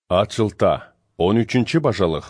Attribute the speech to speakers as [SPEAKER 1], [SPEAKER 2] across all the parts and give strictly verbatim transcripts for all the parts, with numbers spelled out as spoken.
[SPEAKER 1] Ачылта, он үчүнчү бажалык.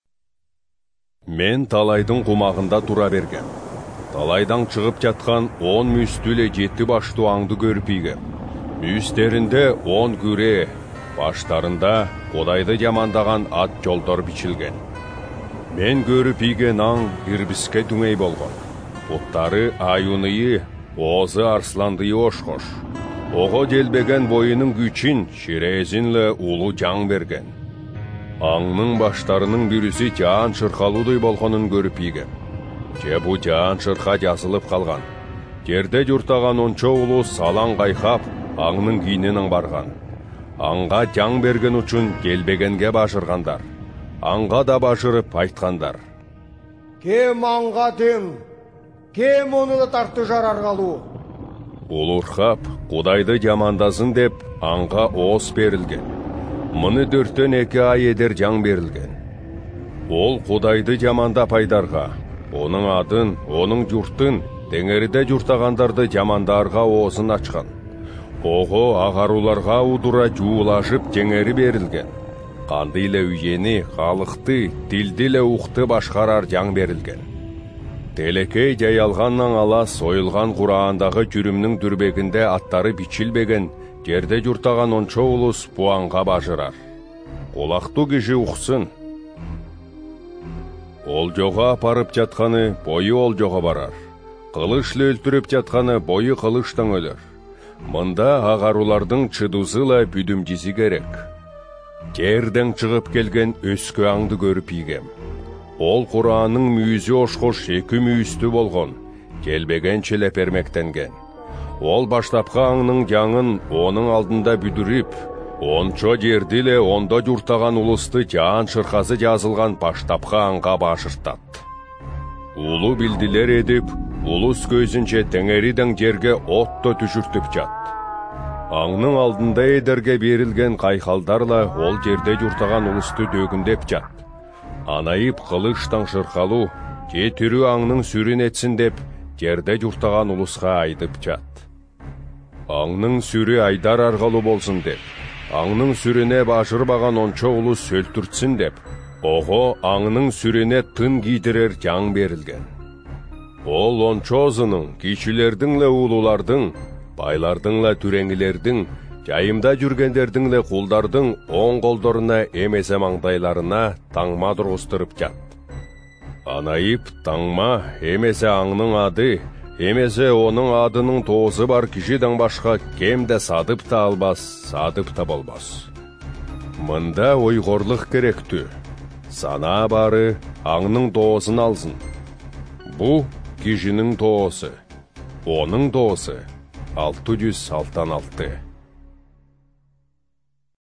[SPEAKER 1] Мен талайдың кумагында тура бергем. Талайдан чыгып жаткан он мүйстүү эле жети баштуу аңды көрүп ийгем. Мүйстеринде он күре, баштарында Кудайды жамандаган ат жолдор бичилген. Мен көрүп ийген аң ирбиске дүңей болгон. Буттары аюнıyı, оозу арсландıyı ошкош. Ого желбеген боюнун күчүн ширезинле улуу жаң берген. Аңның баштарының бүрүсү жаан шыркалуудай болгонун көрүп ийгем. Же бу жаан шырка жазылып калган. Жерде журтаган ончо улуу салаң кайкап, аңның кийинен барган. Аңга жаң берген үчүн желбегенге башыргандар. Аңга да башырып айткандар:
[SPEAKER 2] Кем аңга тең, кем ону да тартты жараргалуу.
[SPEAKER 1] Улурхап, Кудайды жамандасын деп, аңга ооз берилген. Мыны дөрттөн эки ай эдер жаң берилген. Ол Кудайды жамандап айдарга, онун адын, онун журтун, теңериде журтагандарды жамандарга оозун ачкан. Ого агаруларга удура жуулашып жеңери берилген. Канды эле үйени, калыкты, тилди эле укты башкарар жаң берилген. Телекей жайалганнан ала союлган кураандагы жүрүмнүн дүрбегинде аттары бичилбеген, жерде журтаган ончо улус бу аңга башырар. Кулактуу киши уксын. Олжого апарып жатканы бою олжого барар. Кылычлы өлтүрүп жатканы бою кылычтан өлөр. Мында агарулардын чыдуусула бүдүмжиси керек. Жерден чыгып келген өскө аңды көрүп ийгем. Ол кураанын мүйүзү ошкош эки мүйүстүү болгон, желбеген челепермектенген. Ол баштапкы аңның жаңын онун алдында бүдүрүп, ончо жерди эле ондо журтаган улусту жаан шыркасы жазылган баштапкы аңга башыртат. Улуу билдилер эдип, улус көзүнчө теңериден жерге отто түшүртүп жат. Аңның алдында эдерге берилген кайхалдарла ол жерде журтаган улусту дөгүндөп жат. Анайып кылычтан шыркалуу, же түрү аңның сүрүн этсин деп, жерде журтаган улуска айдып жат. Аңның сүрү айдар аргалуу болсун деп, аңның сүрүнө башырбаган ончо улус өлтүртсүн деп, ого аңның сүрүнө тын кийдирер жаң берилген. Ол ончоозунун, кишилердин эле уулулардын, байлардын эле түреңилердин, жайымда жүргендердин эле кулдардын оң колдоруна эмесе маңдайларына таңма тургузтуруп жат. Анайып таңма эмесе аңның ады, эмесе онун адынын тоозу бар кишиден башка кем де садып та албас, садып та болбос. Мында ойгорлук керектүү. Санаа бары аңның тоозун алсын. Бу кишинин тоосу. Онун тоосу алты жүз сексен алты.